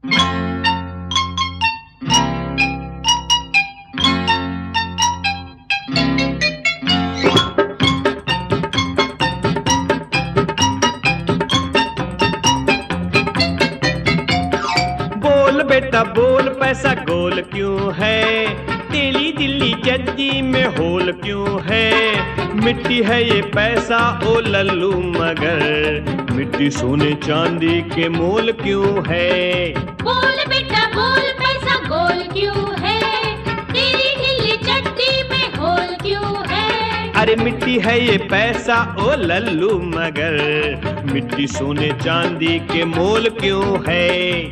बोल बेटा बोल, पैसा गोल क्यों है? तेली दिल्ली जज्जी में होल क्यों है? मिट्टी है ये पैसा ओ लल्लू मगर, मिट्टी सोने चांदी के मोल क्यों है? बोल बेटा बोल, पैसा गोल क्यों है? तेरी ढीली चड्डी में होल क्यों है? अरे मिट्टी है ये पैसा ओ लल्लू मगर, मिट्टी सोने चांदी के मोल क्यों है?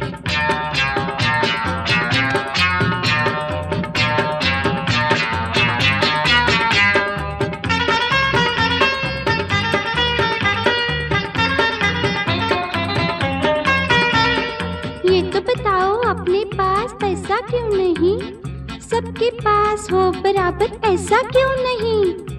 ये तो बताओ, अपने पास पैसा क्यों नहीं? सबके पास हो बराबर, ऐसा क्यों नहीं?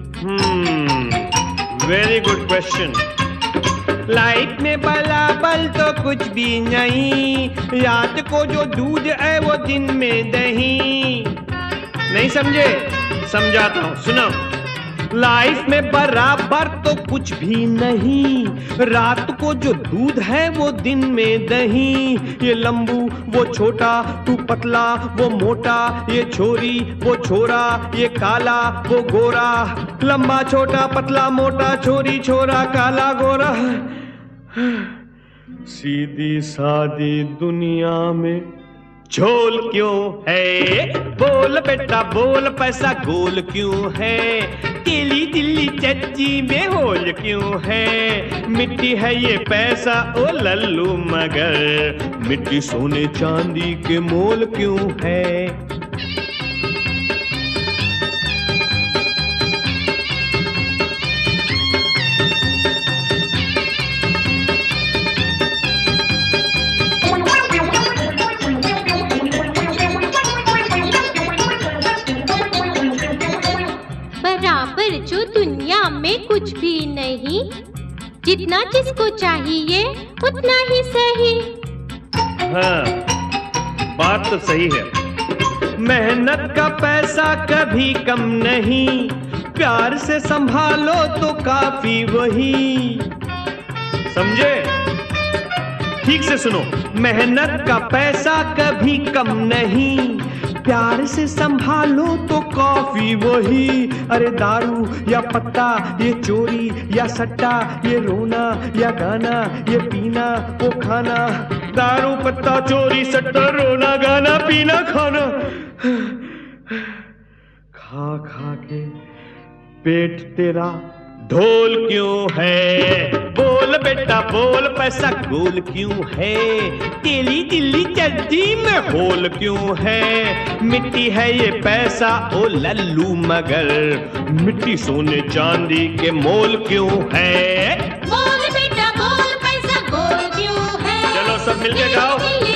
Very good question. लाइफ में बराबर तो कुछ भी नहीं, रात को जो दूध है वो दिन में दही। नहीं समझे? समझाता हूँ, सुनो। लाइफ में बराबर तो कुछ भी नहीं, रात को जो दूध है वो दिन में दही। ये लंबू वो छोटा, तू पतला वो मोटा, ये छोरी वो छोरा, ये काला वो गोरा। लंबा छोटा पतला मोटा, छोरी छोरा काला गोरा। सीधी सादी दुनिया में झोल क्यों है? बोल बेटा बोल, पैसा गोल क्यों है? तेली दिल्ली चच्ची में होल क्यों है? मिट्टी है ये पैसा ओ लल्लू मगर, मिट्टी सोने चांदी के मोल क्यों है? बराबर जो दुनिया में कुछ भी नहीं, जितना जिसको चाहिए उतना ही सही। हाँ, बात तो सही है। मेहनत का पैसा कभी कम नहीं, प्यार से संभालो तो काफी वही। समझे? ठीक से सुनो। मेहनत का पैसा कभी कम नहीं, प्यार से संभालो तो काफी वही। अरे दारू या पत्ता, ये चोरी या सट्टा, ये रोना या गाना, ये पीना वो खाना। दारू पत्ता चोरी सट्टा रोना गाना पीना खाना, खा खा के पेट तेरा ढोल क्यों है? बोल बेटा बोल, पैसा गोल क्यों है? तेली दिल्ली चड्डी में होल क्यों है? मिट्टी है ये पैसा ओ लल्लू मगर, मिट्टी सोने चांदी के मोल क्यों है? बोल बेटा बोल, पैसा गोल क्यों है? चलो सब मिलके गाओ।